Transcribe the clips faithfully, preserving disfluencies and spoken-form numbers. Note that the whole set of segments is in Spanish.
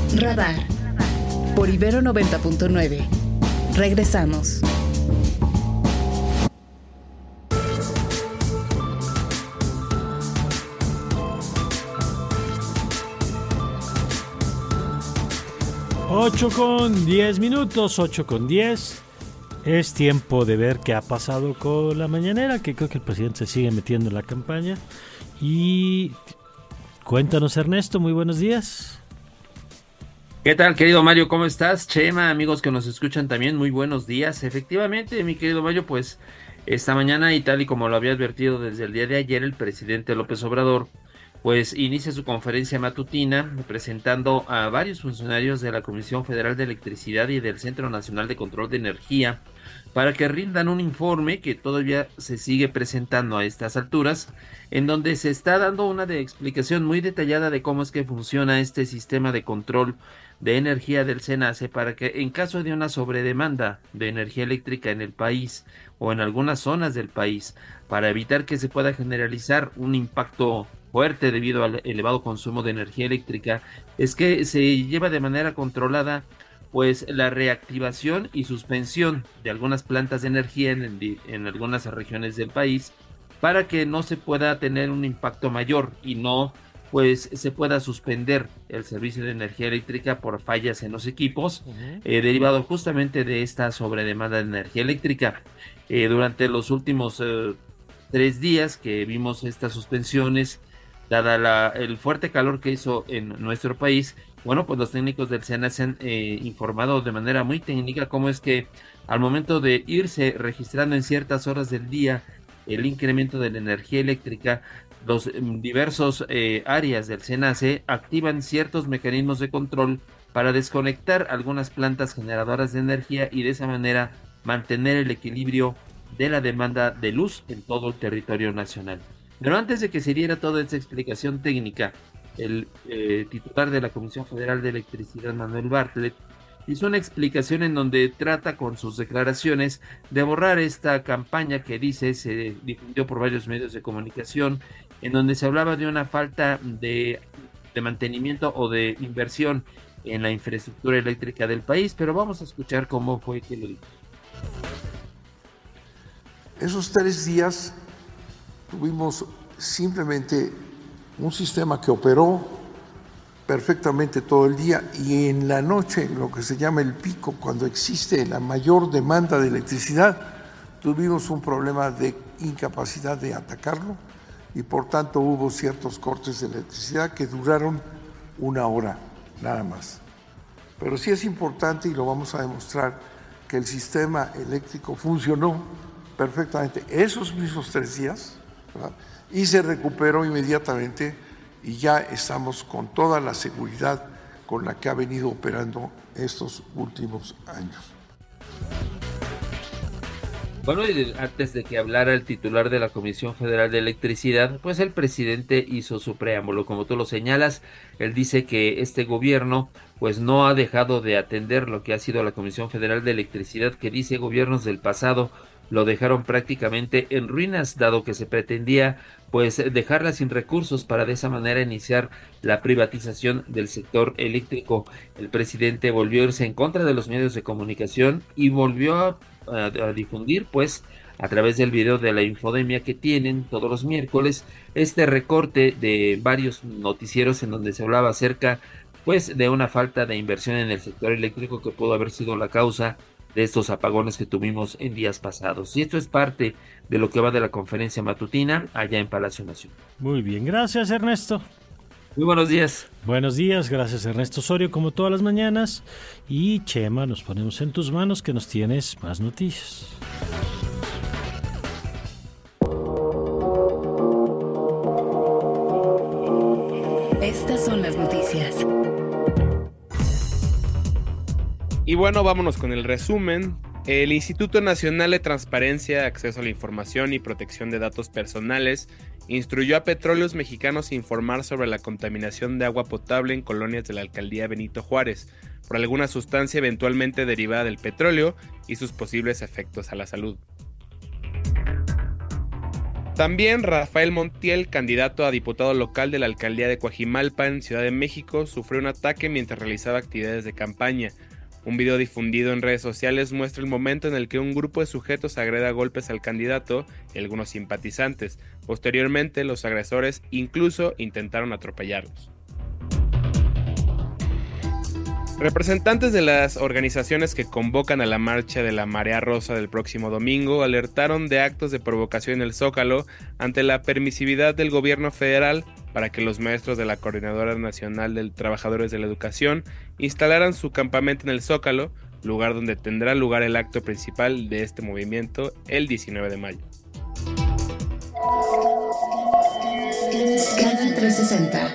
Radar por Ibero noventa punto nueve. Regresamos. Ocho con diez minutos, ocho con diez. Es tiempo de ver qué ha pasado con la mañanera, que creo que el presidente se sigue metiendo en la campaña. Y cuéntanos, Ernesto, muy buenos días. ¿Qué tal, querido Mario? ¿Cómo estás? Chema, amigos que nos escuchan también, muy buenos días. Efectivamente, mi querido Mario, pues esta mañana y tal y como lo había advertido desde el día de ayer, el presidente López Obrador pues inicia su conferencia matutina presentando a varios funcionarios de la Comisión Federal de Electricidad y del Centro Nacional de Control de Energía para que rindan un informe que todavía se sigue presentando a estas alturas, en donde se está dando una de explicación muy detallada de cómo es que funciona este sistema de control de energía del SENACE para que en caso de una sobredemanda de energía eléctrica en el país o en algunas zonas del país, para evitar que se pueda generalizar un impacto fuerte debido al elevado consumo de energía eléctrica, es que se lleva de manera controlada pues la reactivación y suspensión de algunas plantas de energía en, el, en algunas regiones del país para que no se pueda tener un impacto mayor y no pues se pueda suspender el servicio de energía eléctrica por fallas en los equipos, uh-huh. eh, derivado justamente de esta sobredemanda de energía eléctrica. Eh, durante los últimos eh, tres días que vimos estas suspensiones, dada la, el fuerte calor que hizo en nuestro país, bueno, pues los técnicos del SENACE han eh, informado de manera muy técnica cómo es que al momento de irse registrando en ciertas horas del día el incremento de la energía eléctrica, los eh, diversos eh, áreas del SENACE activan ciertos mecanismos de control para desconectar algunas plantas generadoras de energía y de esa manera mantener el equilibrio de la demanda de luz en todo el territorio nacional. Pero antes de que se diera toda esta explicación técnica, el eh, titular de la Comisión Federal de Electricidad, Manuel Bartlett, hizo una explicación en donde trata con sus declaraciones de borrar esta campaña que dice se difundió por varios medios de comunicación, en donde se hablaba de una falta de, de mantenimiento o de inversión en la infraestructura eléctrica del país, pero vamos a escuchar cómo fue que lo dijo. Esos tres días tuvimos simplemente un sistema que operó perfectamente todo el día y en la noche, lo que se llama el pico, cuando existe la mayor demanda de electricidad, tuvimos un problema de incapacidad de atacarlo y por tanto hubo ciertos cortes de electricidad que duraron una hora nada más. Pero sí es importante y lo vamos a demostrar que el sistema eléctrico funcionó perfectamente esos mismos tres días, ¿verdad? Y se recuperó inmediatamente y ya estamos con toda la seguridad con la que ha venido operando estos últimos años. Bueno, y antes de que hablara el titular de la Comisión Federal de Electricidad, pues el presidente hizo su preámbulo. Como tú lo señalas, él dice que este gobierno pues no ha dejado de atender lo que ha sido la Comisión Federal de Electricidad, que dice gobiernos del pasado lo dejaron prácticamente en ruinas, dado que se pretendía pues dejarla sin recursos para de esa manera iniciar la privatización del sector eléctrico. El presidente volvió a irse en contra de los medios de comunicación y volvió a, a, a difundir pues a través del video de la infodemia que tienen todos los miércoles este recorte de varios noticieros en donde se hablaba acerca pues de una falta de inversión en el sector eléctrico que pudo haber sido la causa de estos apagones que tuvimos en días pasados. Y esto es parte de lo que va de la conferencia matutina allá en Palacio Nacional. Muy bien, gracias Ernesto. Muy buenos días. Buenos días, gracias Ernesto Osorio, como todas las mañanas. Y Chema, nos ponemos en tus manos que nos tienes más noticias. Estas son las noticias. Y bueno, vámonos con el resumen. El Instituto Nacional de Transparencia, Acceso a la Información y Protección de Datos Personales instruyó a Petróleos Mexicanos a informar sobre la contaminación de agua potable en colonias de la alcaldía Benito Juárez por alguna sustancia eventualmente derivada del petróleo y sus posibles efectos a la salud. También Rafael Montiel, candidato a diputado local de la alcaldía de Coajimalpa en Ciudad de México, sufrió un ataque mientras realizaba actividades de campaña. Un video difundido en redes sociales muestra el momento en el que un grupo de sujetos agrede a golpes al candidato y algunos simpatizantes. Posteriormente, los agresores incluso intentaron atropellarlos. Representantes de las organizaciones que convocan a la marcha de la Marea Rosa del próximo domingo alertaron de actos de provocación en el Zócalo ante la permisividad del gobierno federal para que los maestros de la Coordinadora Nacional de Trabajadores de la Educación instalaran su campamento en el Zócalo, lugar donde tendrá lugar el acto principal de este movimiento el diecinueve de mayo. Scanner trescientos sesenta.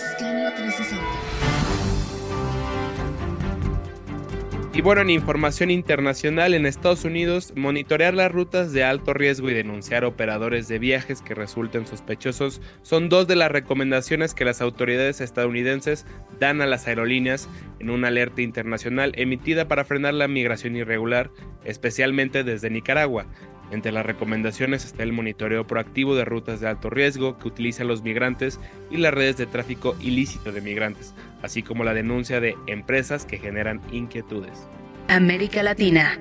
Y bueno, en información internacional, en Estados Unidos, monitorear las rutas de alto riesgo y denunciar operadores de viajes que resulten sospechosos son dos de las recomendaciones que las autoridades estadounidenses dan a las aerolíneas en una alerta internacional emitida para frenar la migración irregular, especialmente desde Nicaragua. Entre las recomendaciones está el monitoreo proactivo de rutas de alto riesgo que utilizan los migrantes y las redes de tráfico ilícito de migrantes, así como la denuncia de empresas que generan inquietudes. América Latina.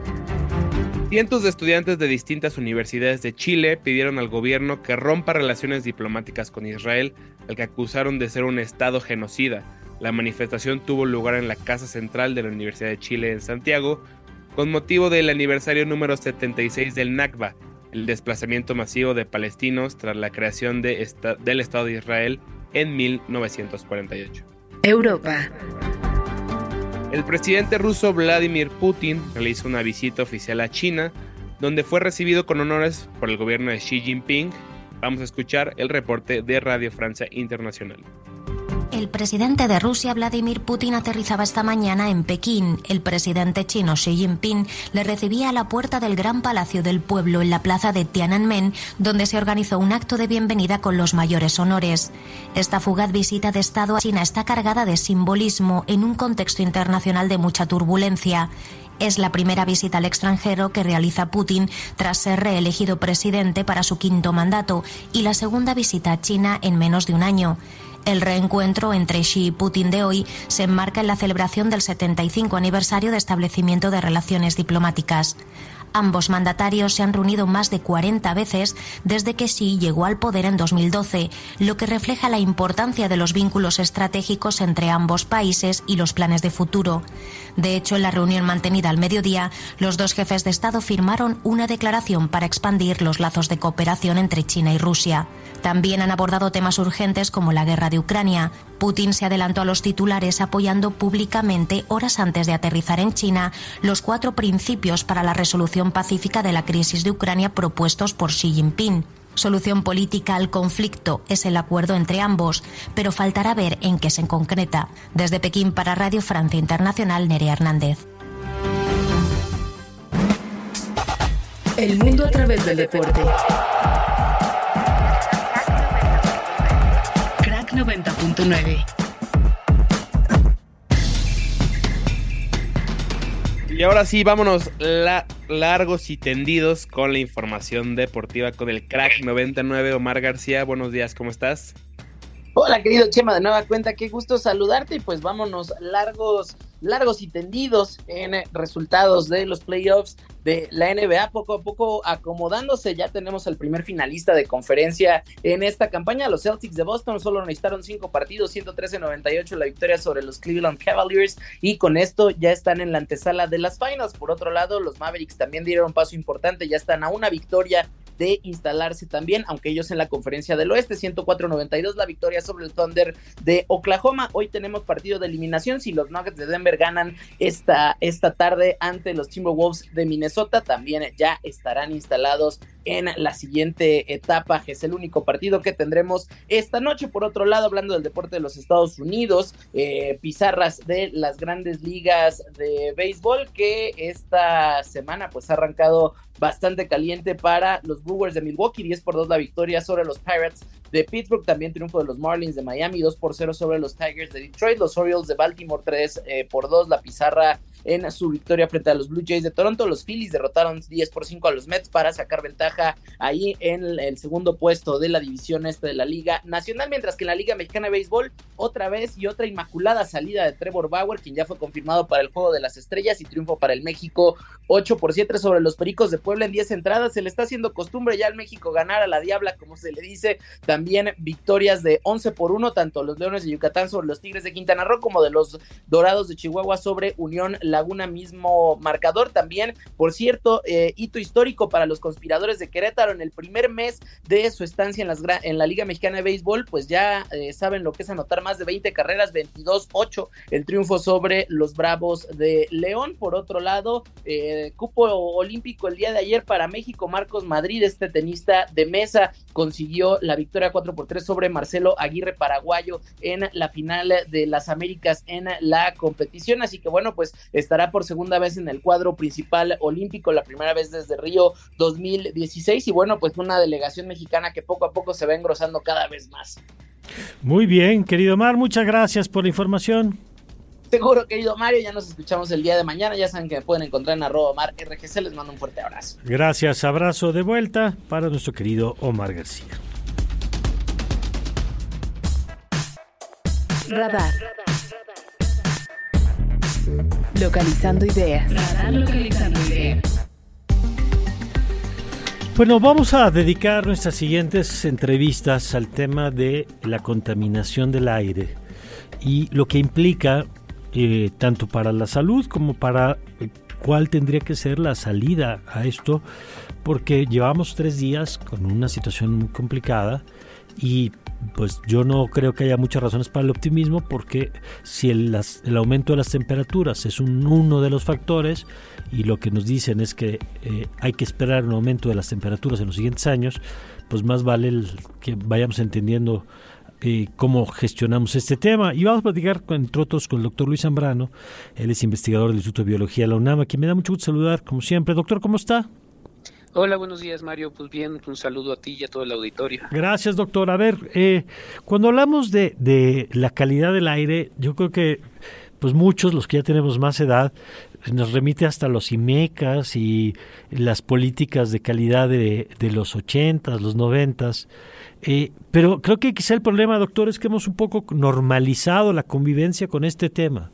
Cientos de estudiantes de distintas universidades de Chile pidieron al gobierno que rompa relaciones diplomáticas con Israel, al que acusaron de ser un estado genocida. La manifestación tuvo lugar en la Casa Central de la Universidad de Chile en Santiago, con motivo del aniversario número setenta y seis del Nakba, el desplazamiento masivo de palestinos tras la creación de esta, del Estado de Israel en mil novecientos cuarenta y ocho. Europa. El presidente ruso Vladimir Putin realizó una visita oficial a China, donde fue recibido con honores por el gobierno de Xi Jinping. Vamos a escuchar el reporte de Radio Francia Internacional. El presidente de Rusia, Vladimir Putin, aterrizaba esta mañana en Pekín. El presidente chino, Xi Jinping, le recibía a la puerta del Gran Palacio del Pueblo en la plaza de Tiananmen, donde se organizó un acto de bienvenida con los mayores honores. Esta fugaz visita de Estado a China está cargada de simbolismo en un contexto internacional de mucha turbulencia. Es la primera visita al extranjero que realiza Putin tras ser reelegido presidente para su quinto mandato y la segunda visita a China en menos de un año. El reencuentro entre Xi y Putin de hoy se enmarca en la celebración del setenta y cinco aniversario de establecimiento de relaciones diplomáticas. Ambos mandatarios se han reunido más de cuarenta veces desde que Xi llegó al poder en dos mil doce, lo que refleja la importancia de los vínculos estratégicos entre ambos países y los planes de futuro. De hecho, en la reunión mantenida al mediodía, los dos jefes de Estado firmaron una declaración para expandir los lazos de cooperación entre China y Rusia. También han abordado temas urgentes como la guerra de Ucrania. Putin se adelantó a los titulares apoyando públicamente, horas antes de aterrizar en China, los cuatro principios para la resolución pacífica de la crisis de Ucrania propuestos por Xi Jinping. Solución política al conflicto es el acuerdo entre ambos, pero faltará ver en qué se concreta. Desde Pekín para Radio Francia Internacional, Nerea Hernández. El mundo a través del deporte. Crack noventa punto nueve. Y ahora sí, vámonos la, largos y tendidos con la información deportiva con el Crack noventa y nueve. Omar García, buenos días, ¿cómo estás? Hola, querido Chema, de nueva cuenta, qué gusto saludarte. Y pues vámonos largos, largos y tendidos en resultados de los playoffs de la N B A, poco a poco acomodándose. Ya tenemos el primer finalista de conferencia en esta campaña. Los Celtics de Boston solo necesitaron cinco partidos, ciento trece a noventa y ocho la victoria sobre los Cleveland Cavaliers, y con esto ya están en la antesala de las finals. Por otro lado, los Mavericks también dieron un paso importante, ya están a una victoria de instalarse también, aunque ellos en la conferencia del oeste, ciento cuatro a noventa y dos la victoria sobre el Thunder de Oklahoma. Hoy tenemos partido de eliminación. Si los Nuggets de Denver ganan esta, esta tarde ante los Timberwolves de Minnesota, también ya estarán instalados en la siguiente etapa. Es el único partido que tendremos esta noche. Por otro lado, hablando del deporte de los Estados Unidos, eh, pizarras de las grandes ligas de béisbol, que esta semana pues ha arrancado bastante caliente para los Brewers de Milwaukee, diez por dos la victoria sobre los Pirates de Pittsburgh, también triunfo de los Marlins de Miami, dos por cero sobre los Tigers de Detroit, los Orioles de Baltimore, tres por dos, la pizarra en su victoria frente a los Blue Jays de Toronto. Los Phillies derrotaron diez por cinco a los Mets para sacar ventaja ahí en el segundo puesto de la división este de la Liga Nacional, mientras que en la Liga Mexicana de Béisbol, otra vez y otra inmaculada salida de Trevor Bauer, quien ya fue confirmado para el Juego de las Estrellas, y triunfo para el México ocho por siete sobre los Pericos de Puebla en diez entradas. Se le está haciendo costumbre ya al México ganar a la Diabla, como se le dice. También victorias de once por uno, tanto los Leones de Yucatán sobre los Tigres de Quintana Roo como de los Dorados de Chihuahua sobre Unión Laguna, mismo marcador. También, por cierto, eh, hito histórico para los Conspiradores de Querétaro en el primer mes de su estancia en, las, en la Liga Mexicana de Béisbol, pues ya eh, saben lo que es anotar más de veinte carreras, veintidós ocho, el triunfo sobre los Bravos de León. Por otro lado, eh, cupo olímpico el día de ayer para México. Marcos Madrid, este tenista de mesa, consiguió la victoria cuatro por tres sobre Marcelo Aguirre, paraguayo, en la final de las Américas en la competición. Así que bueno, pues estará por segunda vez en el cuadro principal olímpico, la primera vez desde Río dos mil dieciséis, y bueno, pues una delegación mexicana que poco a poco se va engrosando cada vez más. Muy bien, querido Mar, muchas gracias por la información. Seguro, querido Mario, ya nos escuchamos el día de mañana. Ya saben que me pueden encontrar en arroba Omar R G C. Les mando un fuerte abrazo. Gracias, abrazo de vuelta para nuestro querido Omar García. Radar. Localizando ideas. Radar localizando ideas. Bueno, vamos a dedicar nuestras siguientes entrevistas al tema de la contaminación del aire y lo que implica eh, tanto para la salud como para eh, cuál tendría que ser la salida a esto, porque llevamos tres días con una situación muy complicada y pues yo no creo que haya muchas razones para el optimismo, porque si el, las, el aumento de las temperaturas es un, uno de los factores, y lo que nos dicen es que eh, hay que esperar un aumento de las temperaturas en los siguientes años, pues más vale el, que vayamos entendiendo eh, cómo gestionamos este tema. Y vamos a platicar, entre otros, con el doctor Luis Zambrano. Él es investigador del Instituto de Biología de la UNAM, a quien me da mucho gusto saludar, como siempre. Doctor, ¿cómo está? Hola, buenos días, Mario. Pues bien, un saludo a ti y a todo el auditorio. Gracias, doctor. A ver, eh, cuando hablamos de, de la calidad del aire, yo creo que pues muchos, los que ya tenemos más edad, nos remite hasta los IMECAS y las políticas de calidad de, de los ochentas, los noventas. Eh, pero creo que quizá el problema, doctor, es que hemos un poco normalizado la convivencia con este tema.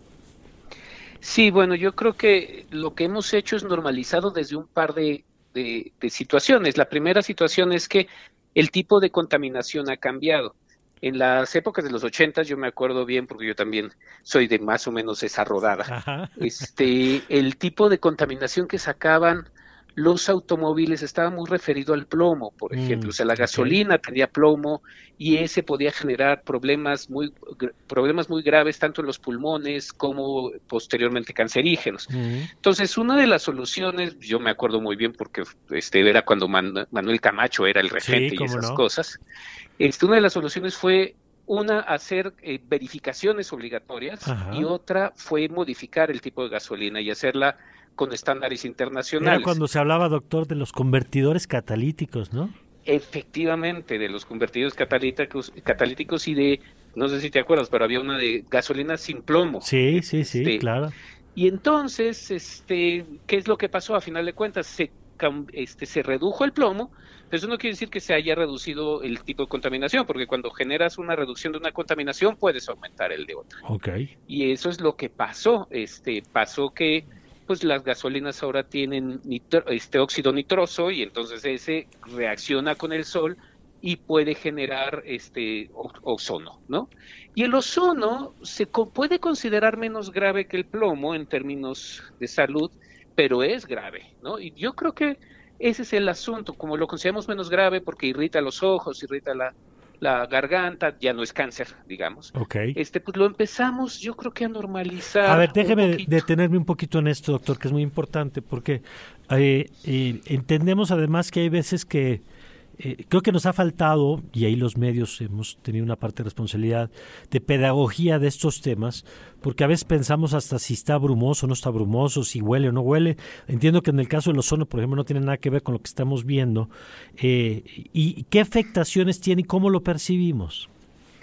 Sí, bueno, yo creo que lo que hemos hecho es normalizado desde un par de De, de situaciones. La primera situación es que el tipo de contaminación ha cambiado. En las épocas de los ochentas, yo me acuerdo bien, porque yo también soy de más o menos esa rodada, Ajá. este el tipo de contaminación que sacaban los automóviles estaba muy referido al plomo, por ejemplo. Mm, o sea, la gasolina okay. tenía plomo y ese podía generar problemas muy problemas muy graves tanto en los pulmones como posteriormente cancerígenos. Mm. Entonces, una de las soluciones, yo me acuerdo muy bien porque este era cuando Man, Manuel Camacho era el regente sí, y esas no. cosas. Este, una de las soluciones fue una, hacer eh, verificaciones obligatorias Ajá. y otra fue modificar el tipo de gasolina y hacerla con estándares internacionales. Era cuando se hablaba, doctor, de los convertidores catalíticos, ¿no? Efectivamente, de los convertidores catalíticos, catalíticos y de, no sé si te acuerdas, pero había una de gasolina sin plomo. Sí, sí, sí, este, claro. Y entonces, este, ¿qué es lo que pasó? A final de cuentas, se, este, se redujo el plomo, pero eso no quiere decir que se haya reducido el tipo de contaminación, porque cuando generas una reducción de una contaminación, puedes aumentar el de otra. Okay. Y eso es lo que pasó. Este, pasó que pues las gasolinas ahora tienen nitro, este óxido nitroso y entonces ese reacciona con el sol y puede generar este ozono, ¿no? Y el ozono se co- puede considerar menos grave que el plomo en términos de salud, pero es grave, ¿no? Y yo creo que ese es el asunto, como lo consideramos menos grave porque irrita los ojos, irrita la la garganta, ya no es cáncer, digamos. Okay. Este, pues lo empezamos, yo creo que a normalizar. A ver, déjeme detenerme un poquito en esto, doctor, que es muy importante, porque eh, eh, entendemos además que hay veces que eh, creo que nos ha faltado, y ahí los medios hemos tenido una parte de responsabilidad, de pedagogía de estos temas, porque a veces pensamos hasta si está brumoso o no está brumoso, si huele o no huele. Entiendo que en el caso del ozono, por ejemplo, no tiene nada que ver con lo que estamos viendo. Eh, ¿Y qué afectaciones tiene y cómo lo percibimos?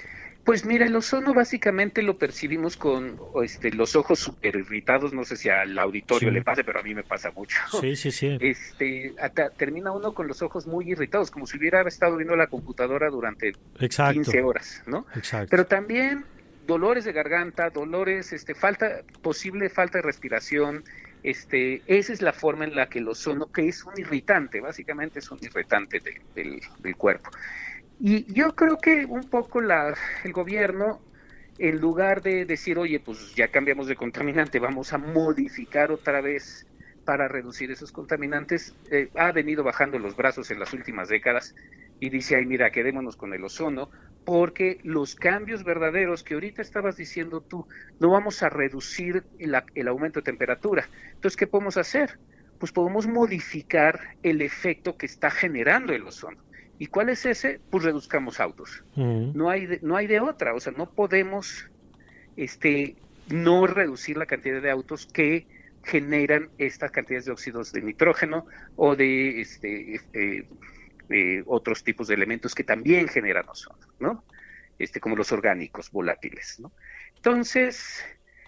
Pues mira, el ozono básicamente lo percibimos con este, los ojos súper irritados, no sé si al auditorio Sí. le pase, pero a mí me pasa mucho. Sí, sí, sí. Este, hasta termina uno con los ojos muy irritados, como si hubiera estado viendo la computadora durante Exacto. quince horas, ¿no? Exacto. Pero también dolores de garganta, dolores, este, falta, posible falta de respiración, este, esa es la forma en la que el ozono, que es un irritante, básicamente es un irritante de, del, del cuerpo. Y yo creo que un poco la, el gobierno, en lugar de decir, oye, pues ya cambiamos de contaminante, vamos a modificar otra vez para reducir esos contaminantes, eh, ha venido bajando los brazos en las últimas décadas y dice, ay, mira, quedémonos con el ozono, porque los cambios verdaderos que ahorita estabas diciendo tú, no vamos a reducir el, el aumento de temperatura. Entonces, ¿qué podemos hacer? Pues podemos modificar el efecto que está generando el ozono. ¿Y cuál es ese? Pues reduzcamos autos. Uh-huh. No hay de, no hay de otra, o sea, no podemos este, no reducir la cantidad de autos que generan estas cantidades de óxidos de nitrógeno o de este, eh, eh, otros tipos de elementos que también generan ozono, ¿no? Este, como los orgánicos volátiles, ¿no? Entonces,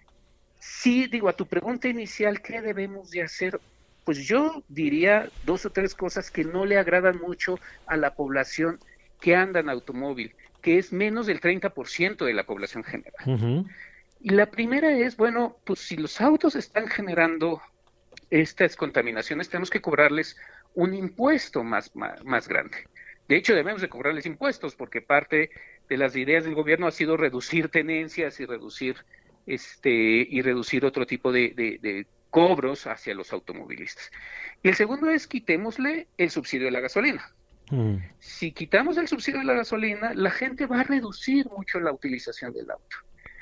sí, digo, a tu pregunta inicial, ¿qué debemos de hacer? Pues yo diría dos o tres cosas que no le agradan mucho a la población que anda en automóvil, que es menos del treinta por ciento de la población general. Uh-huh. Y la primera es, bueno, pues si los autos están generando estas contaminaciones, tenemos que cobrarles un impuesto más, más, más grande. De hecho, debemos de cobrarles impuestos, porque parte de las ideas del gobierno ha sido reducir tenencias y reducir, este, y reducir otro tipo de, de, de cobros hacia los automovilistas. Y el segundo es quitémosle el subsidio de la gasolina. Mm. Si quitamos el subsidio de la gasolina, la gente va a reducir mucho la utilización del auto.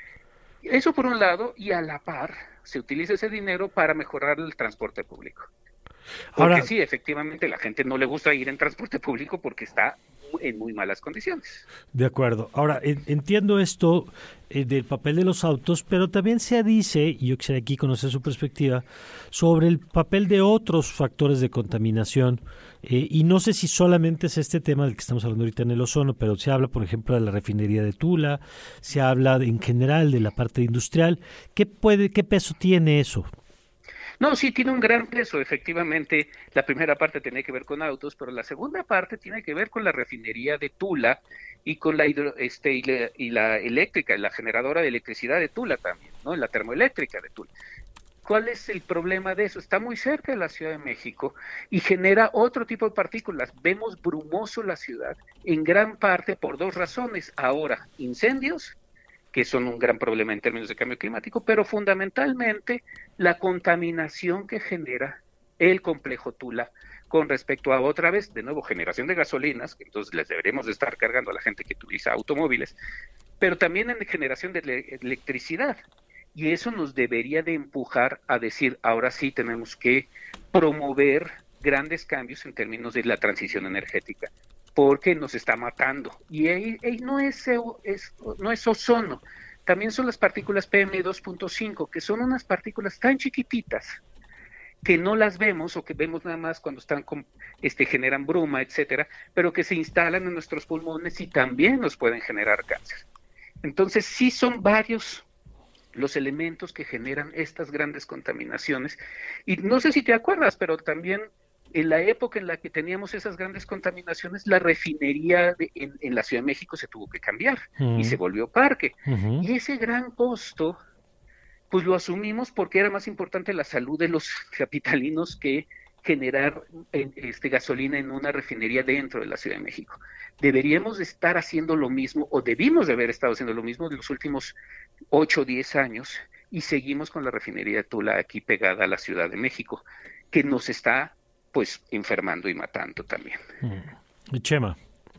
Eso por un lado, y a la par se utiliza ese dinero para mejorar el transporte público. Porque Ahora, sí, efectivamente, la gente no le gusta ir en transporte público porque está en muy malas condiciones. De acuerdo. Ahora, entiendo esto eh, del papel de los autos, pero también se dice, y yo quisiera aquí conocer su perspectiva, sobre el papel de otros factores de contaminación. Eh, y no sé si solamente es este tema del que estamos hablando ahorita en el ozono, pero se habla, por ejemplo, de la refinería de Tula, se habla de, en general de la parte industrial. ¿Qué puede, qué peso tiene eso? No, sí, tiene un gran peso, efectivamente. La primera parte tiene que ver con autos, pero la segunda parte tiene que ver con la refinería de Tula y con la, hidro, este, y la, y la eléctrica, la generadora de electricidad de Tula también, ¿no? La termoeléctrica de Tula. ¿Cuál es el problema de eso? Está muy cerca de la Ciudad de México y genera otro tipo de partículas. Vemos brumoso la ciudad en gran parte por dos razones. Ahora, incendios, que son un gran problema en términos de cambio climático, pero fundamentalmente la contaminación que genera el complejo Tula con respecto a otra vez, de nuevo, generación de gasolinas, que entonces les deberemos de estar cargando a la gente que utiliza automóviles, pero también en generación de ele- electricidad. Y eso nos debería de empujar a decir, ahora sí tenemos que promover grandes cambios en términos de la transición energética, porque nos está matando. Y ahí, ahí no, es, es, no es ozono, también son las partículas P M dos punto cinco, que son unas partículas tan chiquititas que no las vemos o que vemos nada más cuando están con, este, generan bruma, etcétera, pero que se instalan en nuestros pulmones y también nos pueden generar cáncer. Entonces sí son varios los elementos que generan estas grandes contaminaciones. Y no sé si te acuerdas, pero también en la época en la que teníamos esas grandes contaminaciones, la refinería de, en, en la Ciudad de México se tuvo que cambiar uh-huh. y se volvió parque. Uh-huh. Y ese gran costo, pues lo asumimos porque era más importante la salud de los capitalinos que generar este, gasolina en una refinería dentro de la Ciudad de México. Deberíamos estar haciendo lo mismo, o debimos de haber estado haciendo lo mismo en los últimos ocho o diez años, y seguimos con la refinería de Tula aquí pegada a la Ciudad de México, que nos está pues enfermando y matando también. Y Chema.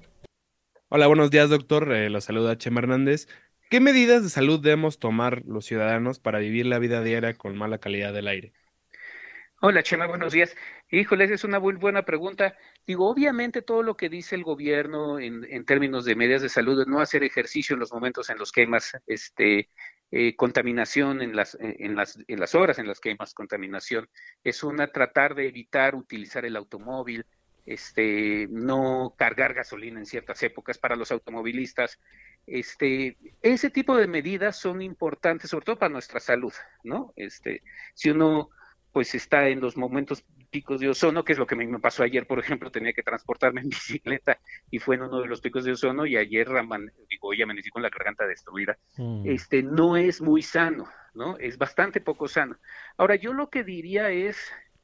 Hola, buenos días, doctor. Eh, los saluda Chema Hernández. ¿Qué medidas de salud debemos tomar los ciudadanos para vivir la vida diaria con mala calidad del aire? Hola, Chema, buenos días. Híjole, esa es una muy buena pregunta. Digo, obviamente todo lo que dice el gobierno en, en términos de medidas de salud es no hacer ejercicio en los momentos en los que hay más este, eh, contaminación, en las, en, las, en las horas en las que hay más contaminación. Es una tratar de evitar utilizar el automóvil, este, no cargar gasolina en ciertas épocas para los automovilistas. Este, ese tipo de medidas son importantes, sobre todo para nuestra salud, ¿no? Este, si uno pues está en los momentos picos de ozono, que es lo que me pasó ayer, por ejemplo, tenía que transportarme en bicicleta y fue en uno de los picos de ozono y ayer aman, digo, hoy amanecí con la garganta destruida. Mm. Este, no es muy sano, ¿no? Es bastante poco sano. Ahora, yo lo que diría es,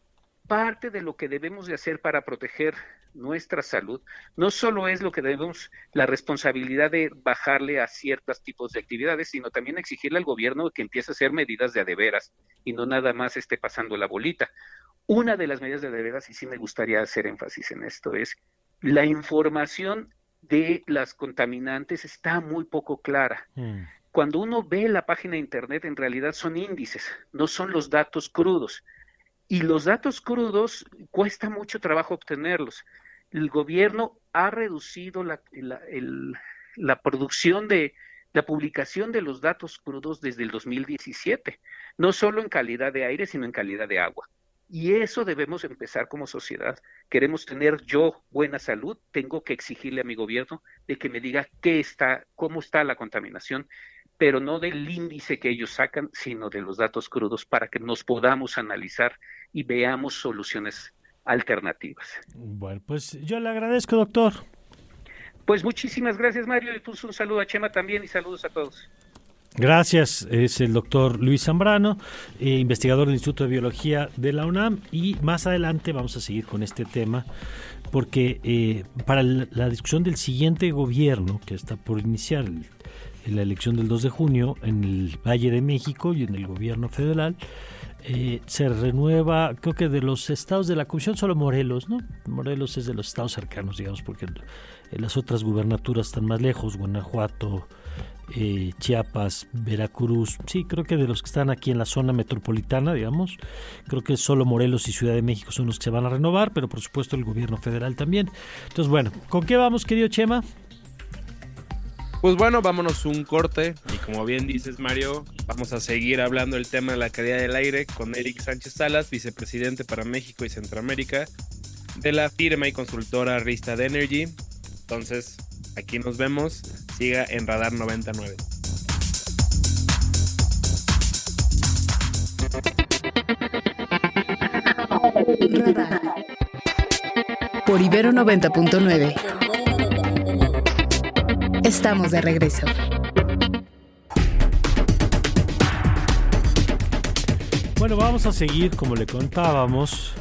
parte de lo que debemos de hacer para proteger nuestra salud, no solo es lo que debemos, la responsabilidad de bajarle a ciertos tipos de actividades, sino también exigirle al gobierno que empiece a hacer medidas de a de veras y no nada más esté pasando la bolita. Una de las medidas de a de veras, y sí me gustaría hacer énfasis en esto, es la información de las contaminantes está muy poco clara. Mm. Cuando uno ve la página de internet, en realidad son índices, no son los datos crudos. Y los datos crudos cuesta mucho trabajo obtenerlos. El gobierno ha reducido la, la, el, la producción de, la publicación de los datos crudos desde el dos mil diecisiete, no solo en calidad de aire, sino en calidad de agua. Y eso debemos empezar como sociedad. Queremos tener yo buena salud, tengo que exigirle a mi gobierno de que me diga qué está, cómo está la contaminación, pero no del índice que ellos sacan, sino de los datos crudos para que nos podamos analizar y veamos soluciones alternativas. Bueno, pues yo le agradezco, doctor. Pues muchísimas gracias, Mario, y pues un saludo a Chema también y saludos a todos. Gracias, es el doctor Luis Zambrano, eh, investigador del Instituto de Biología de la UNAM, y más adelante vamos a seguir con este tema porque eh, para la discusión del siguiente gobierno que está por iniciar el en la elección del dos de junio en el Valle de México y en el gobierno federal, eh, se renueva, creo que de los estados de la Comisión, solo Morelos, ¿no? Morelos es de los estados cercanos, digamos, porque en las otras gubernaturas están más lejos, Guanajuato, eh, Chiapas, Veracruz, sí, creo que de los que están aquí en la zona metropolitana, digamos, creo que solo Morelos y Ciudad de México son los que se van a renovar, pero por supuesto el gobierno federal también. Entonces, bueno, ¿con qué vamos, querido Chema? Pues bueno, vámonos un corte y como bien dices, Mario, vamos a seguir hablando del tema de la calidad del aire con Eric Sánchez Salas, vicepresidente para México y Centroamérica de la firma y consultora Rystad Energy. Entonces, aquí nos vemos, siga en Radar noventa y nueve. Radar por Ibero noventa punto nueve. Estamos de regreso. Bueno, vamos a seguir, como le contábamos,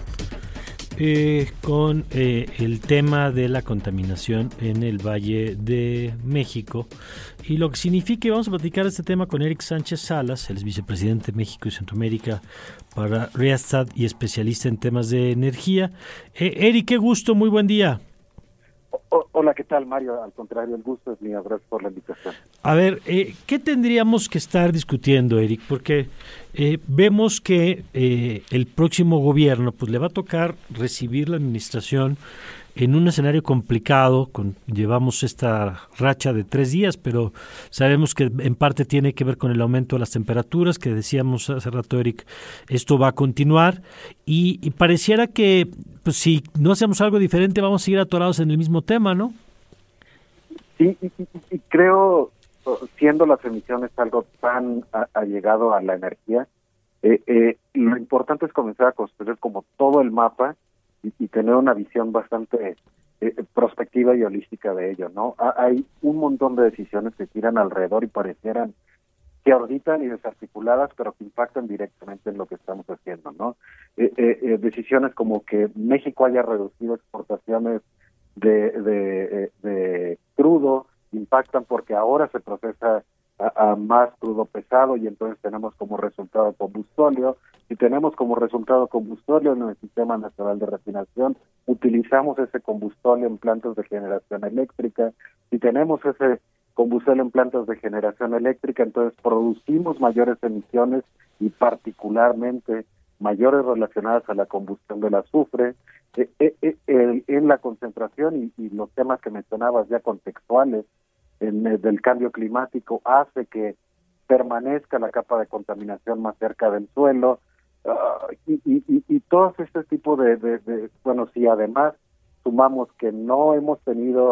eh, con eh, el tema de la contaminación en el Valle de México y lo que significa. Vamos a platicar este tema con Eric Sánchez Salas, él es vicepresidente de México y Centroamérica para Rystad y especialista en temas de energía. Eh, Eric, qué gusto, muy buen día. Hola, ¿qué tal, Mario? Al contrario, el gusto es mío. Gracias por la invitación. A ver, eh, ¿qué tendríamos que estar discutiendo, Eric? Porque eh, vemos que eh, el próximo gobierno pues le va a tocar recibir la administración en un escenario complicado. Con, llevamos esta racha de tres días, pero sabemos que en parte tiene que ver con el aumento de las temperaturas, que decíamos hace rato, Eric, esto va a continuar y, y pareciera que pues si no hacemos algo diferente vamos a seguir atorados en el mismo tema, ¿no? Sí, y, y, y creo, siendo las emisiones algo tan allegado a la energía, eh, eh, lo importante es comenzar a construir como todo el mapa y, y tener una visión bastante eh, prospectiva y holística de ello, ¿no? Hay un montón de decisiones que giran alrededor y parecieran que orbitan y desarticuladas, pero que impactan directamente en lo que estamos haciendo, ¿no? Eh, eh, eh, decisiones como que México haya reducido exportaciones de, de, de crudo, impactan porque ahora se procesa a, a más crudo pesado y entonces tenemos como resultado combustóleo. Si tenemos como resultado combustóleo en el Sistema Nacional de Refinación, utilizamos ese combustóleo en plantas de generación eléctrica. Si tenemos ese combustible en plantas de generación eléctrica, entonces producimos mayores emisiones y particularmente mayores relacionadas a la combustión del azufre. Eh, eh, eh, el, en la concentración y, y los temas que mencionabas ya contextuales en, eh, del cambio climático hace que permanezca la capa de contaminación más cerca del suelo uh, y, y, y, y todo este tipo de, de, de, bueno, si además sumamos que no hemos tenido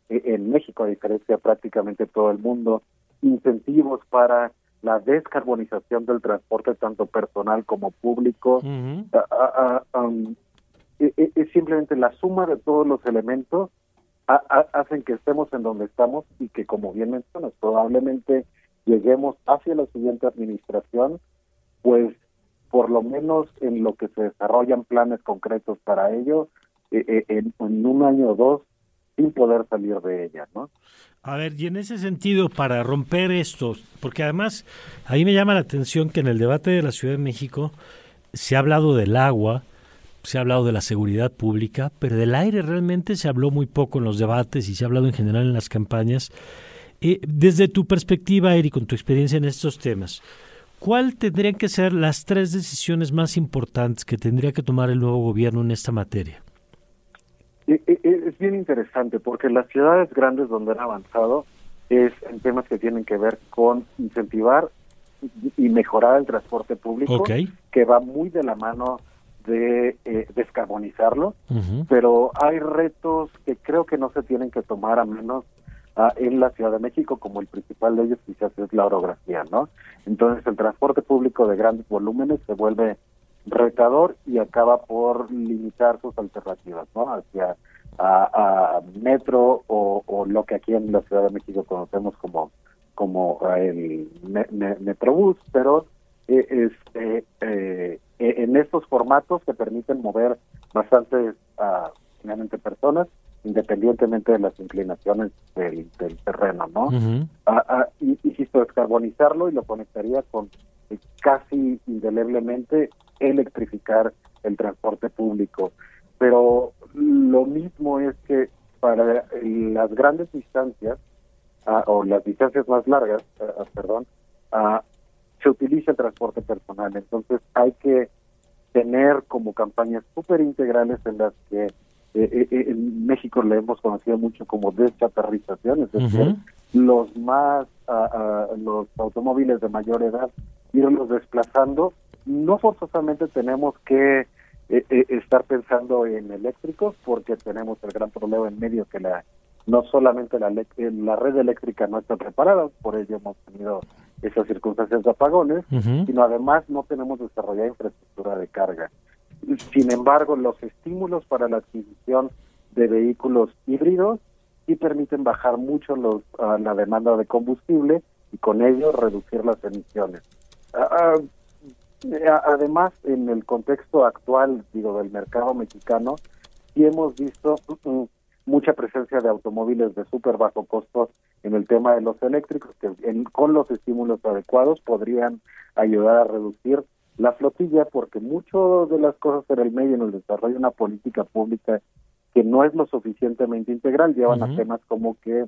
eh, en México, a diferencia de prácticamente todo el mundo, incentivos para la descarbonización del transporte, tanto personal como público. Uh-huh. uh, uh, um, es, es simplemente la suma de todos los elementos a, a, hacen que estemos en donde estamos y que, como bien mencionas, probablemente lleguemos hacia la siguiente administración, pues por lo menos en lo que se desarrollan planes concretos para ello, eh, eh, en, en un año o dos, sin poder salir de ella, ¿no? A ver, y en ese sentido, para romper esto, porque además ahí me llama la atención que en el debate de la Ciudad de México se ha hablado del agua, se ha hablado de la seguridad pública, pero del aire realmente se habló muy poco en los debates y se ha hablado en general en las campañas. Eh, desde tu perspectiva, Eric, con tu experiencia en estos temas, ¿cuál tendrían que ser las tres decisiones más importantes que tendría que tomar el nuevo gobierno en esta materia? Es bien interesante porque las ciudades grandes donde han avanzado es en temas que tienen que ver con incentivar y mejorar el transporte público, okay, que va muy de la mano de eh, descarbonizarlo, uh-huh, pero hay retos que creo que no se tienen que tomar a menos uh, en la Ciudad de México, como el principal de ellos quizás es la orografía, ¿no? Entonces el transporte público de grandes volúmenes se vuelve retador y acaba por limitar sus alternativas, ¿no? Hacia a, a metro o, o lo que aquí en la Ciudad de México conocemos como como el me, me, Metrobús, pero eh, este eh, en estos formatos que permiten mover bastantes uh, finalmente personas, independientemente de las inclinaciones del, del terreno, ¿no? Uh-huh. Ah, ah, y, insisto, descarbonizarlo y lo conectaría con eh, casi indeleblemente electrificar el transporte público. Pero lo mismo es que para las grandes distancias, uh, o las distancias más largas, uh, perdón, uh, se utiliza el transporte personal. Entonces hay que tener como campañas súper integrales en las que eh, eh, en México le hemos conocido mucho como deschatarrización, es decir, uh-huh, los más uh, uh, los automóviles de mayor edad, irlos desplazando. No forzosamente tenemos que eh, eh, estar pensando en eléctricos, porque tenemos el gran problema en medio que la no solamente la, la red eléctrica no está preparada, por ello hemos tenido esas circunstancias de apagones, uh-huh, sino además no tenemos desarrollada infraestructura de carga. Sin embargo, los estímulos para la adquisición de vehículos híbridos sí permiten bajar mucho los, uh, la demanda de combustible y con ello reducir las emisiones. Uh, Además, en el contexto actual, digo, del mercado mexicano, sí hemos visto uh, mucha presencia de automóviles de súper bajo costo en el tema de los eléctricos, que en, con los estímulos adecuados podrían ayudar a reducir la flotilla, porque mucho de las cosas en el medio, en el desarrollo de una política pública que no es lo suficientemente integral, llevan uh-huh, a temas como que,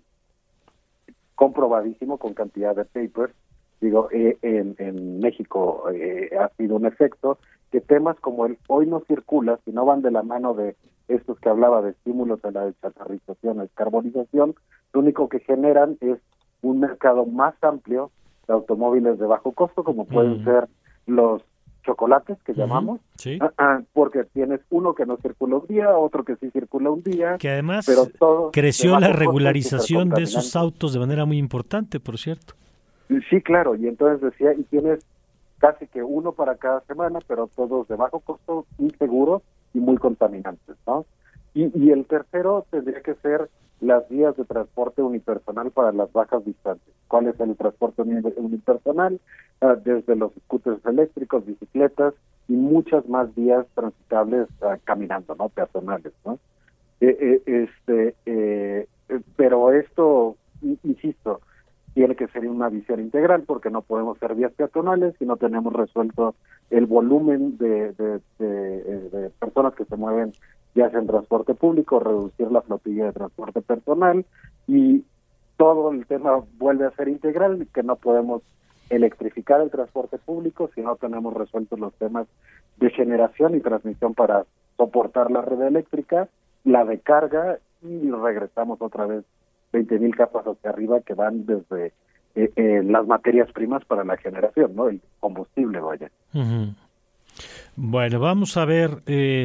comprobadísimo con cantidad de papers, digo, eh, en, en México eh, ha sido un efecto, que temas como el hoy no circula, si no van de la mano de estos que hablaba de estímulos a la deschatarrización, a descarbonización, lo único que generan es un mercado más amplio de automóviles de bajo costo, como pueden uh-huh, ser los chocolates que uh-huh, llamamos, ¿sí? uh, porque tienes uno que no circula un día, otro que sí circula un día. Que además pero todo creció la regularización de esos autos de manera muy importante, por cierto. Sí, claro, y entonces decía, y tienes casi que uno para cada semana, pero todos de bajo costo, inseguros y muy contaminantes, ¿no? Y, y el tercero tendría que ser las vías de transporte unipersonal para las bajas distancias. ¿Cuál es el transporte unipersonal? Uh, desde los scooters eléctricos, bicicletas y muchas más vías transitables uh, caminando, ¿no? Peatonales, ¿no? Eh, eh, este, eh, eh, pero esto, insisto, tiene que ser una visión integral, porque no podemos ser vías peatonales si no tenemos resuelto el volumen de, de, de, de personas que se mueven ya sea en transporte público, reducir la flotilla de transporte personal, y todo el tema vuelve a ser integral, que no podemos electrificar el transporte público si no tenemos resueltos los temas de generación y transmisión para soportar la red eléctrica, la de carga, y regresamos otra vez veinte mil capas hacia arriba que van desde eh, eh, las materias primas para la generación, ¿no? El combustible, vaya. Uh-huh. Bueno, vamos a ver, eh,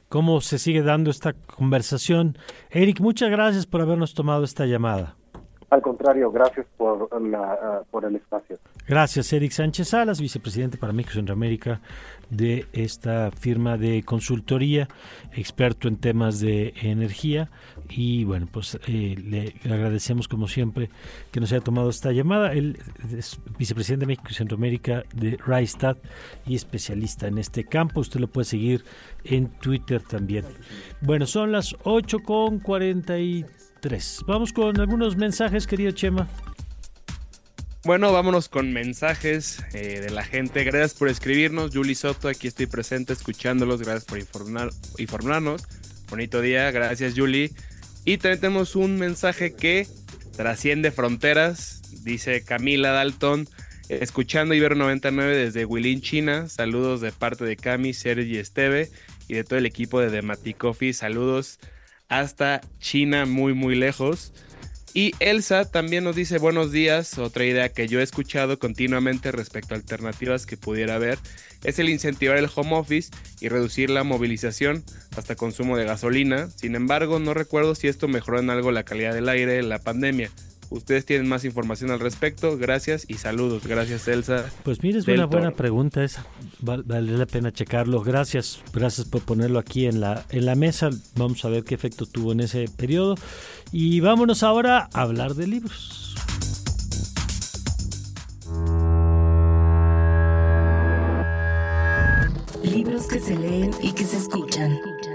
cómo se sigue dando esta conversación. Eric, muchas gracias por habernos tomado esta llamada. Al contrario, gracias por, la, uh, por el espacio. Gracias, Eric Sánchez Salas, vicepresidente para México y Centroamérica de esta firma de consultoría, experto en temas de energía. Y bueno, pues eh, le agradecemos como siempre que nos haya tomado esta llamada. Él es vicepresidente de México y Centroamérica de Rystad y especialista en este campo. Usted lo puede seguir en Twitter también. Bueno, son las ocho con cuarenta y tres. Vamos con algunos mensajes, querido Chema. Bueno, vámonos con mensajes eh, de la gente. Gracias por escribirnos. Yuli Soto, aquí estoy presente escuchándolos. Gracias por informar, informarnos. Bonito día. Gracias, Yuli. Y también tenemos un mensaje que trasciende fronteras. Dice Camila Dalton, escuchando Ibero noventa y nueve desde Huilín, China. Saludos de parte de Cami, Sergi y Esteve y de todo el equipo de The Mati Coffee. Saludos hasta China, muy muy lejos. Y Elsa también nos dice buenos días. Otra idea que yo he escuchado continuamente respecto a alternativas que pudiera haber es el incentivar el home office y reducir la movilización hasta consumo de gasolina. Sin embargo, no recuerdo si esto mejoró en algo la calidad del aire en la pandemia. Ustedes tienen más información al respecto. Gracias y saludos. Gracias, Elsa. Pues mire, es una buena pregunta esa. Vale, vale la pena checarlo. Gracias, gracias por ponerlo aquí en la en la mesa. Vamos a ver qué efecto tuvo en ese periodo. Y vámonos ahora a hablar de libros. Libros que se leen y que se escuchan.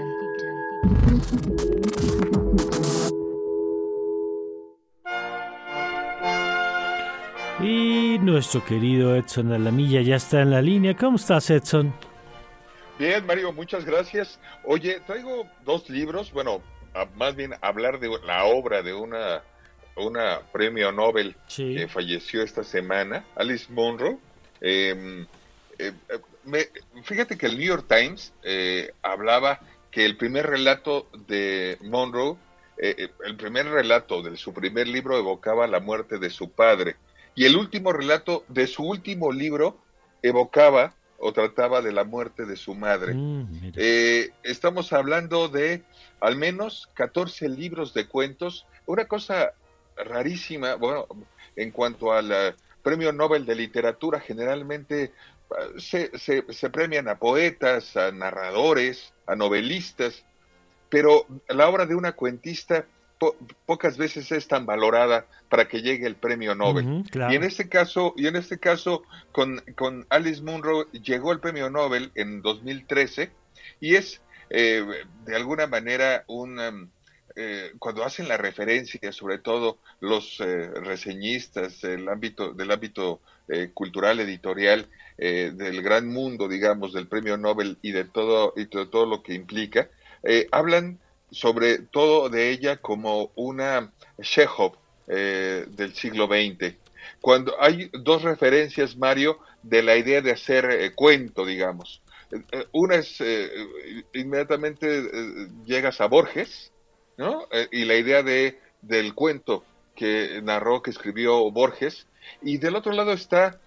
Y nuestro querido Edson Alamilla ya está en la línea. ¿Cómo estás, Edson? Bien, Mario, muchas gracias. Oye, traigo dos libros, bueno, a, más bien hablar de la obra de una, una premio Nobel sí. que falleció esta semana, Alice Munro. Eh, eh, me, fíjate que el New York Times eh, hablaba que el primer relato de Munro, eh, el primer relato de su primer libro evocaba la muerte de su padre. Y el último relato de su último libro evocaba o trataba de la muerte de su madre. Mm, eh, estamos hablando de al menos catorce libros de cuentos, una cosa rarísima, bueno, en cuanto al uh, Premio Nobel de Literatura, generalmente uh, se, se, se premian a poetas, a narradores, a novelistas, pero la obra de una cuentista Po- pocas veces es tan valorada para que llegue el premio Nobel. Uh-huh, claro. Y en este caso, y en este caso con, con Alice Munro llegó el premio Nobel en dos mil trece y es eh, de alguna manera un um, eh, cuando hacen la referencia, sobre todo los eh, reseñistas del ámbito del ámbito eh, cultural editorial eh, del gran mundo, digamos, del premio Nobel y de todo y de todo lo que implica, eh, hablan sobre todo de ella como una Chekhov eh, del siglo veinte. Cuando hay dos referencias, Mario, de la idea de hacer eh, cuento, digamos. Eh, una es, eh, inmediatamente eh, llegas a Borges, ¿no? Eh, y la idea de del cuento que narró, que escribió Borges, y del otro lado está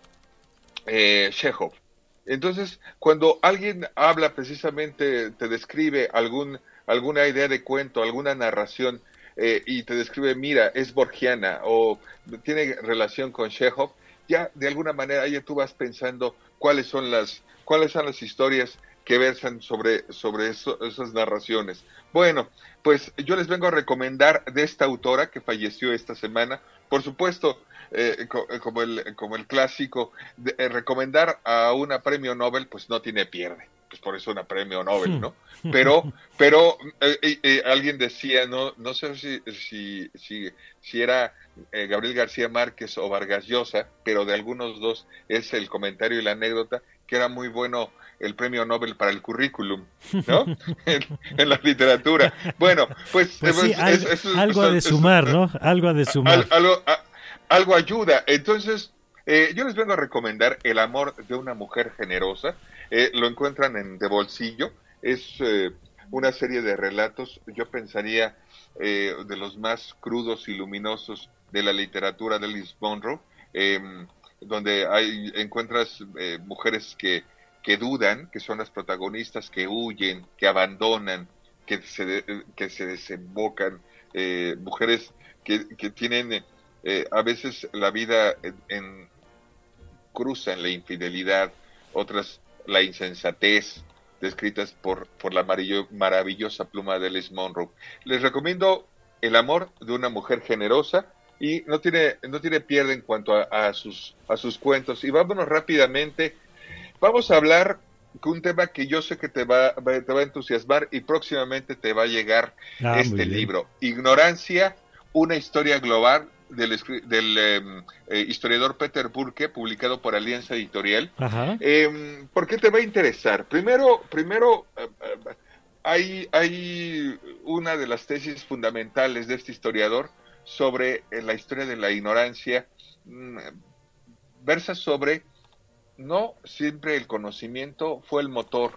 eh, Chekhov. Entonces, cuando alguien habla precisamente, te describe algún alguna idea de cuento, alguna narración, eh, y te describe, mira, es borgiana o tiene relación con Chekhov, ya de alguna manera ya tú vas pensando cuáles son las cuáles son las historias que versan sobre, sobre eso, esas narraciones. Bueno, pues yo les vengo a recomendar de esta autora que falleció esta semana, por supuesto, eh, co- como, el, como el clásico, de, eh, recomendar a una premio Nobel, pues no tiene pierde. Pues por eso una premio Nobel, ¿no? Pero, pero eh, eh, alguien decía, no, no sé si, si, si, si era eh, Gabriel García Márquez o Vargas Llosa, pero de algunos dos es el comentario y la anécdota, que era muy bueno el premio Nobel para el currículum, ¿no? en, en la literatura. Bueno, pues, pues pues sí, es, algo, es, es, algo es, a de sumar, es, ¿no? Algo a de sumar. Al, algo, a, algo ayuda. Entonces, eh, yo les vengo a recomendar El amor de una mujer generosa. Eh, lo encuentran en De Bolsillo. Es eh, una serie de relatos, yo pensaría, eh, de los más crudos y luminosos de la literatura de Alice Munro, eh, donde hay encuentras eh, mujeres que, que dudan, que son las protagonistas que huyen, que abandonan, que se, que se desembocan, eh, mujeres que, que tienen eh, a veces la vida en, en cruzan la infidelidad, otras la insensatez, descritas por, por la maravillosa pluma de Liz Monroe. Les recomiendo El amor de una mujer generosa, y no tiene, no tiene pierde en cuanto a, a, sus, a sus cuentos. Y vámonos rápidamente, vamos a hablar de un tema que yo sé que te va, te va a entusiasmar y próximamente te va a llegar ah, este libro, Ignorancia, una historia global, del, del eh, eh, historiador Peter Burke, publicado por Alianza Editorial. Eh, ¿Por qué te va a interesar? Primero, primero eh, eh, hay, hay una de las tesis fundamentales de este historiador sobre eh, la historia de la ignorancia. Mm, versa sobre no siempre el conocimiento fue el motor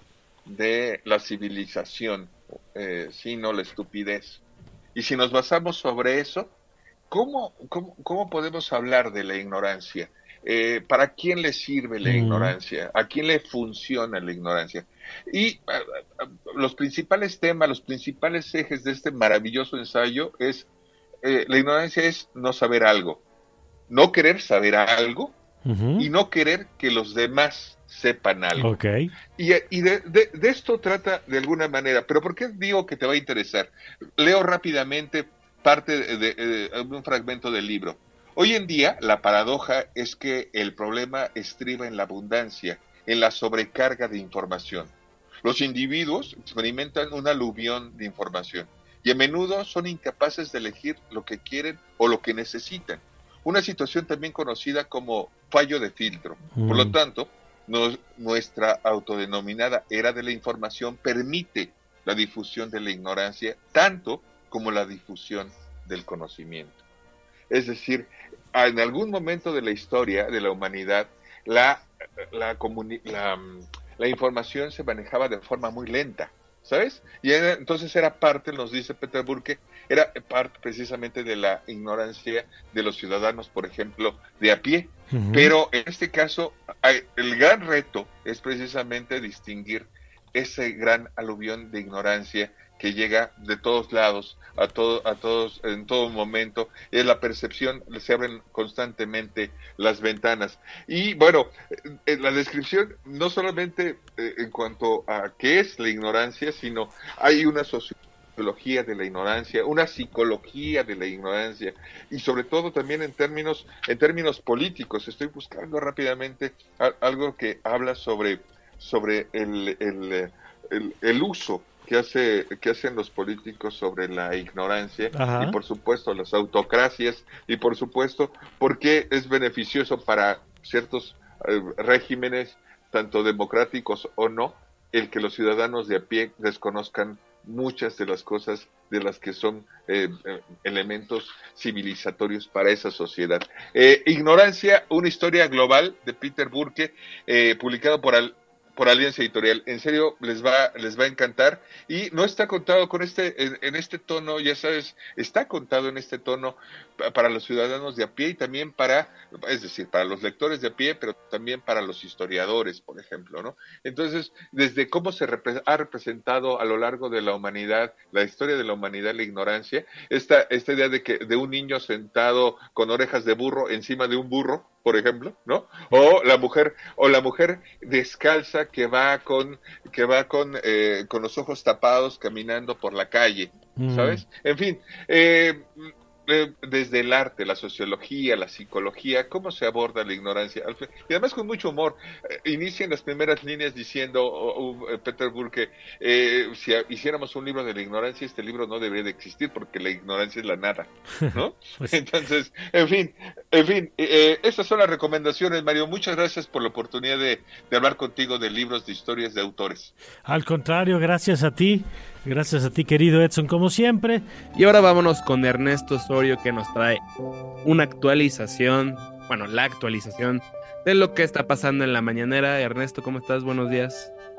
de la civilización, eh, sino la estupidez. Y si nos basamos sobre eso, ¿Cómo, cómo, ¿Cómo podemos hablar de la ignorancia? Eh, ¿Para quién le sirve la mm. ignorancia? ¿A quién le funciona la ignorancia? Y uh, uh, los principales temas, los principales ejes de este maravilloso ensayo es, eh, la ignorancia es no saber algo, no querer saber algo uh-huh. y no querer que los demás sepan algo. Okay. Y, y de, de, de esto trata de alguna manera. ¿Pero por qué digo que te va a interesar? Leo rápidamente parte de, de, de un fragmento del libro. Hoy en día, la paradoja es que el problema estriba en la abundancia, en la sobrecarga de información. Los individuos experimentan un aluvión de información y a menudo son incapaces de elegir lo que quieren o lo que necesitan. Una situación también conocida como fallo de filtro. Mm. Por lo tanto, nos, nuestra autodenominada era de la información permite la difusión de la ignorancia, tanto como la difusión del conocimiento. Es decir, en algún momento de la historia de la humanidad, la, la, comuni- la, la información se manejaba de forma muy lenta, ¿sabes? Y era, entonces era parte, nos dice Peter Burke, era parte precisamente de la ignorancia de los ciudadanos, por ejemplo, de a pie. Uh-huh. Pero en este caso, hay, el gran reto es precisamente distinguir ese gran aluvión de ignorancia que llega de todos lados, a todo, a todos, en todo momento. Es la percepción, se abren constantemente las ventanas. Y bueno, en la descripción, no solamente eh, en cuanto a qué es la ignorancia, sino hay una sociología de la ignorancia, una psicología de la ignorancia, y sobre todo también en términos, en términos políticos. Estoy buscando rápidamente algo que habla sobre, sobre el, el, el, el uso que hace que hacen los políticos sobre la ignorancia. Ajá. Y por supuesto las autocracias, y por supuesto porque es beneficioso para ciertos eh, regímenes, tanto democráticos o no, el que los ciudadanos de a pie desconozcan muchas de las cosas de las que son eh, eh, elementos civilizatorios para esa sociedad. Eh, Ignorancia, una historia global, de Peter Burke, eh, publicado por al por Alianza Editorial. En serio, les va les va a encantar, y no está contado con este en, en este tono, ya sabes, está contado en este tono para los ciudadanos de a pie y también para, es decir, para los lectores de a pie, pero también para los historiadores, por ejemplo, ¿no? Entonces, desde cómo se repre- ha representado a lo largo de la humanidad, la historia de la humanidad, la ignorancia, esta esta idea de que de un niño sentado con orejas de burro encima de un burro, por ejemplo, ¿no? O la mujer o la mujer descalza que va con que va con eh, con los ojos tapados caminando por la calle, ¿sabes? Mm. En fin, eh, eh, desde el arte, la sociología, la psicología, cómo se aborda la ignorancia, y además con mucho humor. Eh, inicia en las primeras líneas diciendo oh, oh, Peter Burke, eh, si hiciéramos un libro de la ignorancia, este libro no debería de existir porque la ignorancia es la nada, ¿no? Pues... Entonces, en fin, en fin, eh, estas son las recomendaciones, Mario. Muchas gracias por la oportunidad de, de hablar contigo de libros, de historias, de autores. Al contrario, gracias a ti. Gracias a ti, querido Edson, como siempre. Y ahora vámonos con Ernesto Osorio, que nos trae una actualización, bueno, la actualización de lo que está pasando en la mañanera. Ernesto, ¿cómo estás? Buenos días.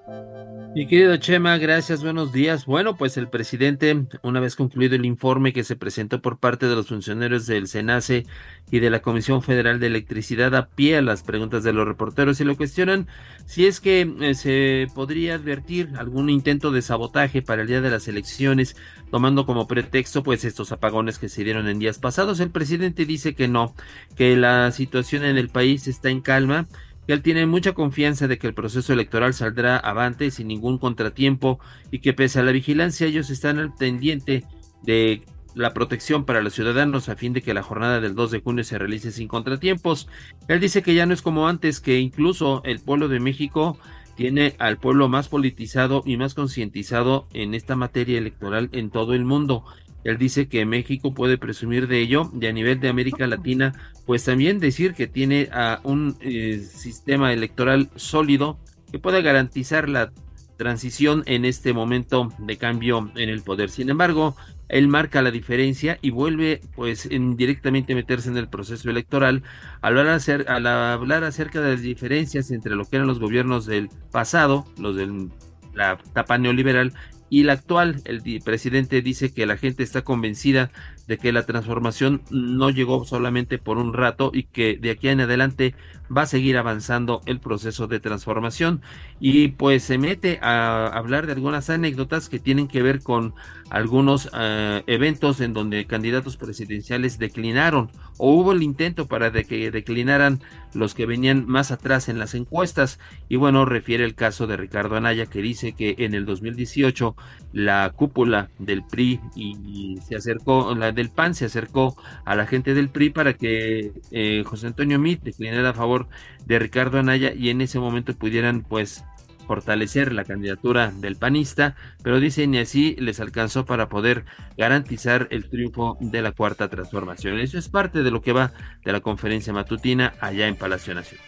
Mi querido Chema, gracias, buenos días. Bueno, pues el presidente, una vez concluido el informe que se presentó por parte de los funcionarios del SENACE y de la Comisión Federal de Electricidad, da pie a las preguntas de los reporteros y lo cuestionan si es que eh, se podría advertir algún intento de sabotaje para el día de las elecciones, tomando como pretexto pues estos apagones que se dieron en días pasados. El presidente dice que no, que la situación en el país está en calma, que él tiene mucha confianza de que el proceso electoral saldrá avante sin ningún contratiempo y que pese a la vigilancia ellos están al pendiente de la protección para los ciudadanos a fin de que la jornada del dos de junio se realice sin contratiempos. Él dice que ya no es como antes, que incluso el pueblo de México tiene al pueblo más politizado y más concientizado en esta materia electoral en todo el mundo. Él dice que México puede presumir de ello y a nivel de América Latina, pues también decir que tiene a un eh, sistema electoral sólido que pueda garantizar la transición en este momento de cambio en el poder. Sin embargo, él marca la diferencia y vuelve pues indirectamente a meterse en el proceso electoral al hablar, acer- al hablar acerca de las diferencias entre lo que eran los gobiernos del pasado, los de la etapa neoliberal, y la actual. El presidente dice que la gente está convencida de que la transformación no llegó solamente por un rato y que de aquí en adelante va a seguir avanzando el proceso de transformación, y pues se mete a hablar de algunas anécdotas que tienen que ver con algunos uh, eventos en donde candidatos presidenciales declinaron o hubo el intento para de que declinaran los que venían más atrás en las encuestas. Y bueno, refiere el caso de Ricardo Anaya, que dice que en el dos mil dieciocho la cúpula del P R I y, y se acercó, la del P A N se acercó a la gente del P R I para que eh, José Antonio Meade declinara a favor de Ricardo Anaya y en ese momento pudieran pues fortalecer la candidatura del panista, pero dicen ni así les alcanzó para poder garantizar el triunfo de la Cuarta Transformación. Eso es parte de lo que va de la conferencia matutina allá en Palacio Nacional.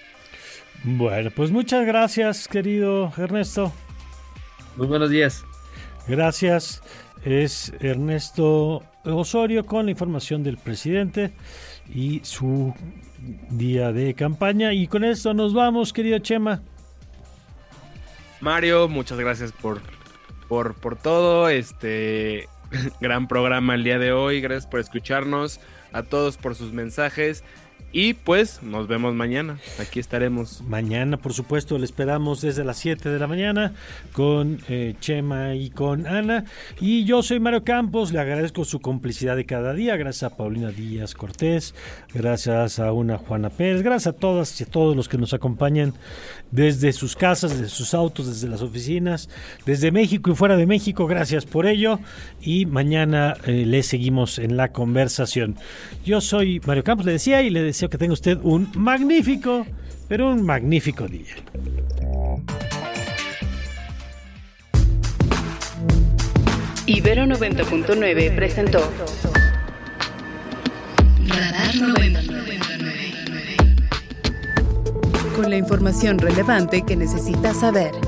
Bueno, pues muchas gracias, querido Ernesto. Muy buenos días. Gracias. Es Ernesto Osorio con la información del presidente y su día de campaña. Y con esto nos vamos, querido Chema. Mario, muchas gracias por, por, por todo. Este gran programa el día de hoy. Gracias por escucharnos. A todos por sus mensajes. Y pues nos vemos mañana, aquí estaremos. Mañana, por supuesto, le esperamos desde las siete de la mañana con eh, Chema y con Ana. Y yo soy Mario Campos, le agradezco su complicidad de cada día. Gracias a Paulina Díaz Cortés, gracias a una Juana Pérez, gracias a todas y a todos los que nos acompañan desde sus casas, desde sus autos, desde las oficinas, desde México y fuera de México. Gracias por ello. Y mañana eh, le seguimos en la conversación. Yo soy Mario Campos, le decía, y le deseo que tenga usted un magnífico, pero un magnífico día. Ibero noventa punto nueve presentó Radar noventa. Con la información relevante que necesitas saber.